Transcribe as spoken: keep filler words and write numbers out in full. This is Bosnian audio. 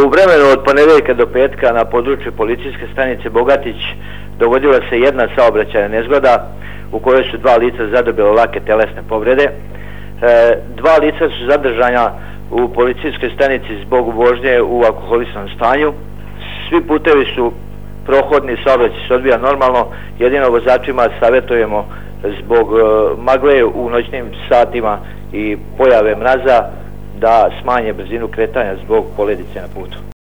U vremenu od ponedeljka do petka na području policijske stanice Bogatić dogodila se jedna saobraćajna nezgoda u kojoj su dva lica zadobila lake telesne povrede. E, dva lica su zadržana u policijskoj stanici zbog vožnje u alkoholisanom stanju. Svi putevi su prohodni, saobraćaj se odvija normalno, jedino vozačima savjetujemo zbog e, magle u noćnim satima i pojave mraza da smanje brzinu kretanja zbog poledice na putu.